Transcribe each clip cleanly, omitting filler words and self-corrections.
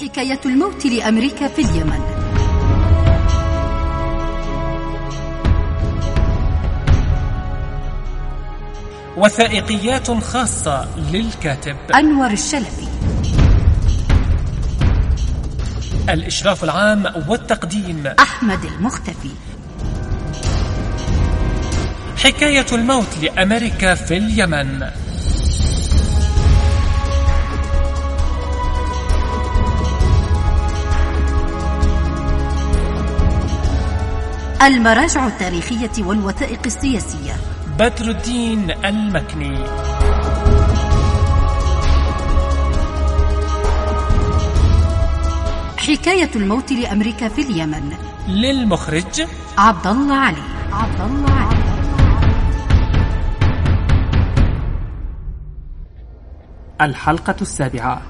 حكاية الموت لأمريكا في اليمن. وثائقيات خاصة للكاتب أنور الشلبي. الإشراف العام والتقديم أحمد المختفي. حكاية الموت لأمريكا في اليمن. المراجع التاريخية والوثائق السياسية بدر الدين المكني. حكاية الموت لأمريكا في اليمن. للمخرج عبد الله علي. الحلقة 7.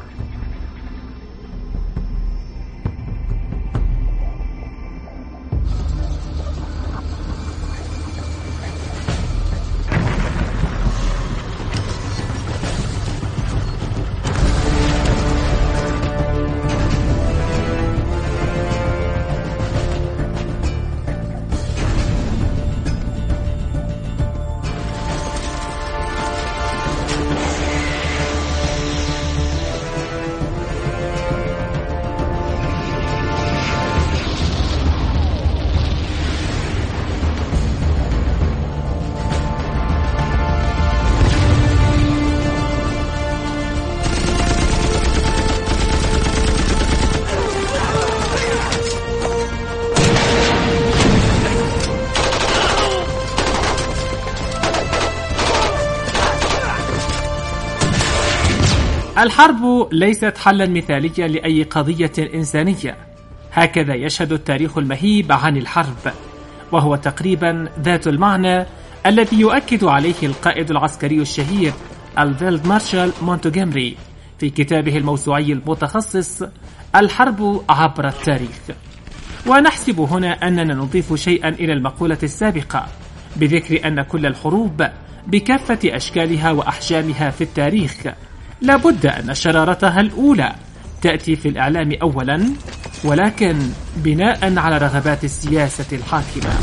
الحرب ليست حلا مثاليا لأي قضية إنسانية، هكذا يشهد التاريخ المهيب عن الحرب، وهو تقريبا ذات المعنى الذي يؤكد عليه القائد العسكري الشهير الفيلد مارشال مونتجومري في كتابه الموسوعي المتخصص الحرب عبر التاريخ. ونحسب هنا أننا نضيف شيئا إلى المقولة السابقة بذكر أن كل الحروب بكافة أشكالها وأحجامها في التاريخ لابد أن شرارتها الأولى تأتي في الإعلام أولا، ولكن بناء على رغبات السياسة الحاكمة.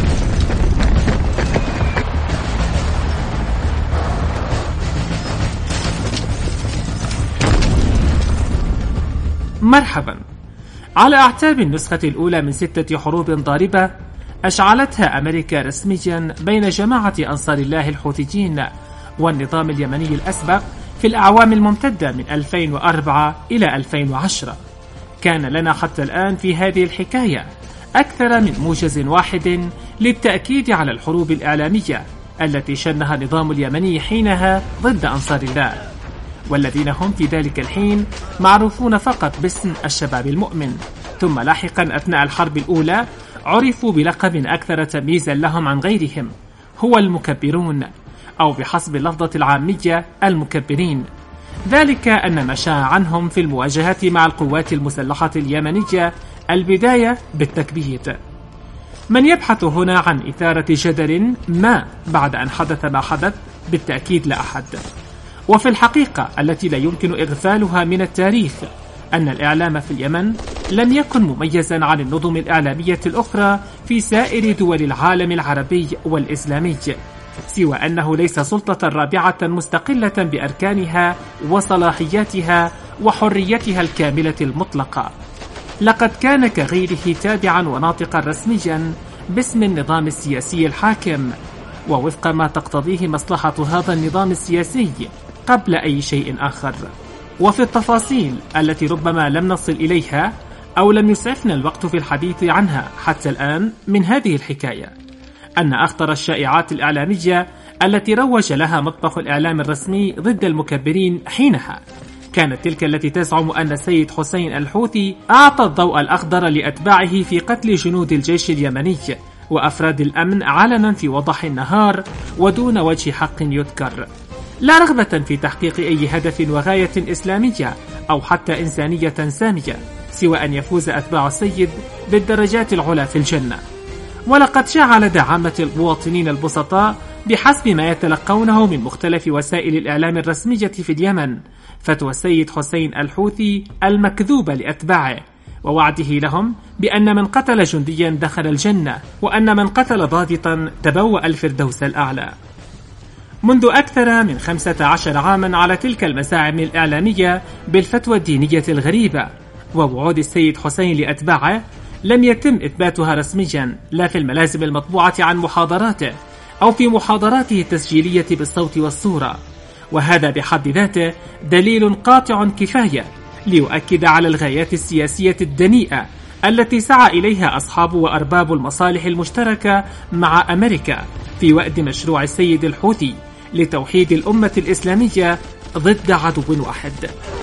مرحبا. على أعتاب النسخة الأولى من 6 حروب ضاربة أشعلتها أمريكا رسميا بين جماعة أنصار الله الحوثيين والنظام اليمني الأسبق في الأعوام الممتدة من 2004 إلى 2010. كان لنا حتى الآن في هذه الحكاية أكثر من موجز واحد للتأكيد على الحروب الإعلامية التي شنها النظام اليمني حينها ضد أنصار الله، والذين هم في ذلك الحين معروفون فقط باسم الشباب المؤمن، ثم لاحقا أثناء الحرب الأولى عرفوا بلقب أكثر تمييزا لهم عن غيرهم، هو المكبرون، أو بحسب اللفظة العامية المكبرين. ذلك أن ما شاع عنهم في المواجهات مع القوات المسلحة اليمنية البداية بالتكبيت. من يبحث هنا عن إثارة جدل ما بعد أن حدث ما حدث؟ بالتأكيد لا أحد. وفي الحقيقة التي لا يمكن إغفالها من التاريخ أن الإعلام في اليمن لم يكن مميزا عن النظم الإعلامية الأخرى في سائر دول العالم العربي والإسلامي، سوى أنه ليس سلطة رابعة مستقلة بأركانها وصلاحياتها وحريتها الكاملة المطلقة. لقد كان كغيره تابعا وناطقا رسميا باسم النظام السياسي الحاكم، ووفق ما تقتضيه مصلحة هذا النظام السياسي قبل أي شيء آخر. وفي التفاصيل التي ربما لم نصل إليها أو لم يسعفنا الوقت في الحديث عنها حتى الآن من هذه الحكاية، أن أخطر الشائعات الإعلامية التي روج لها مطبخ الإعلام الرسمي ضد المكبرين حينها كانت تلك التي تزعم أن السيد حسين الحوثي أعطى الضوء الأخضر لأتباعه في قتل جنود الجيش اليمني وأفراد الأمن علنا في وضح النهار ودون وجه حق يذكر، لا رغبة في تحقيق أي هدف وغاية إسلامية أو حتى إنسانية سامية، سوى أن يفوز أتباع السيد بالدرجات العلى في الجنة. ولقد جعل دعامة المواطنين البسطاء بحسب ما يتلقونه من مختلف وسائل الإعلام الرسمية في اليمن فتوى السيد حسين الحوثي المكذوبة لأتباعه، ووعده لهم بأن من قتل جنديا دخل الجنة، وأن من قتل ضابطا تبوأ الفردوس الأعلى. منذ أكثر من 15 عاما على تلك المزاعم الإعلامية بالفتوى الدينية الغريبة ووعود السيد حسين لأتباعه لم يتم إثباتها رسميا لا في الملازم المطبوعة عن محاضراته أو في محاضراته التسجيلية بالصوت والصورة، وهذا بحد ذاته دليل قاطع كفاية ليؤكد على الغايات السياسية الدنيئة التي سعى إليها أصحاب وأرباب المصالح المشتركة مع أمريكا في وأد مشروع السيد الحوثي لتوحيد الأمة الإسلامية ضد عدو واحد.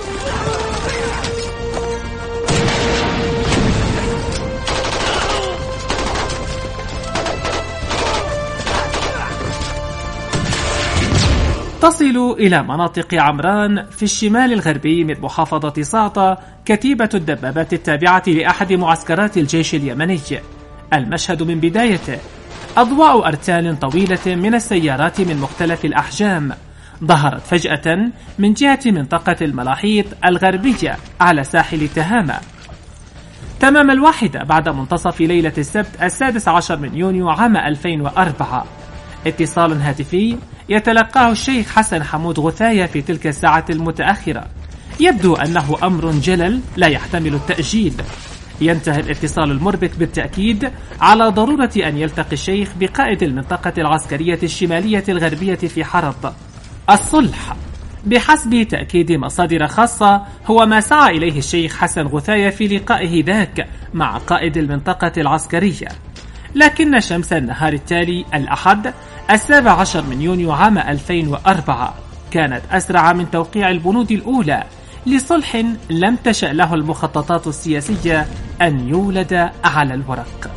تصل إلى مناطق عمران في الشمال الغربي من محافظة صعطة كتيبة الدبابات التابعة لأحد معسكرات الجيش اليمني. المشهد من بدايته أضواء أرتال طويلة من السيارات من مختلف الأحجام ظهرت فجأة من جهة منطقة الملاحيط الغربية على ساحل تهامة تمام 1 بعد منتصف ليلة السبت 16 من يونيو عام 2004. اتصال هاتفي يتلقاه الشيخ حسن حمود غثاية في تلك الساعة المتأخرة، يبدو أنه أمر جلل لا يحتمل التأجيل. ينتهي الاتصال المربك بالتأكيد على ضرورة أن يلتقي الشيخ بقائد المنطقة العسكرية الشمالية الغربية في حرط. الصلح بحسب تأكيد مصادر خاصة هو ما سعى إليه الشيخ حسن غثاية في لقائه ذاك مع قائد المنطقة العسكرية، لكن شمس النهار التالي الأحد 17 من يونيو عام 2004 كانت أسرع من توقيع البنود الأولى لصلح لم تشأ له المخططات السياسية أن يولد على الورق.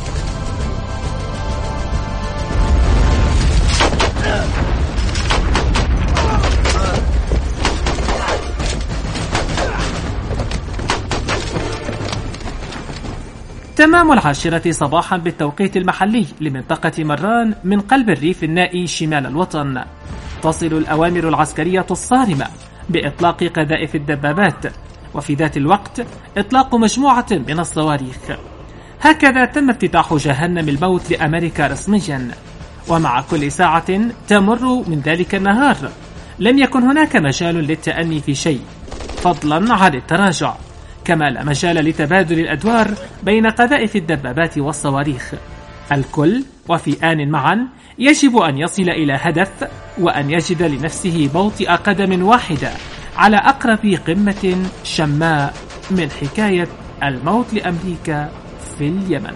تمام 10 صباحا بالتوقيت المحلي لمنطقة مران من قلب الريف النائي شمال الوطن تصل الأوامر العسكرية الصارمة بإطلاق قذائف الدبابات، وفي ذات الوقت إطلاق مجموعة من الصواريخ. هكذا تم افتتاح جهنم الموت لأمريكا رسميا، ومع كل ساعة تمر من ذلك النهار لم يكن هناك مجال للتأني في شيء فضلا عن التراجع، كما لا مجال لتبادل الأدوار بين قذائف الدبابات والصواريخ. الكل وفي آن معا يجب أن يصل إلى هدف وأن يجد لنفسه موطئ قدم واحدة على أقرب قمة شماء من حكاية الموت لأمريكا في اليمن.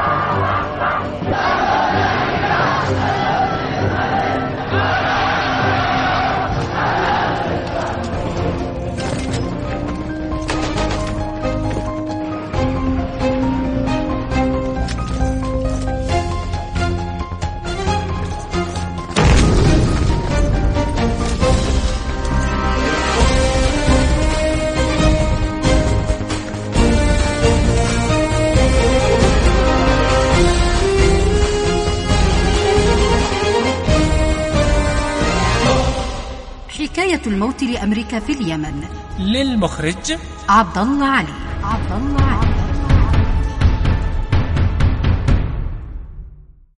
حكاية الموت لأمريكا في اليمن، للمخرج عبد الله علي.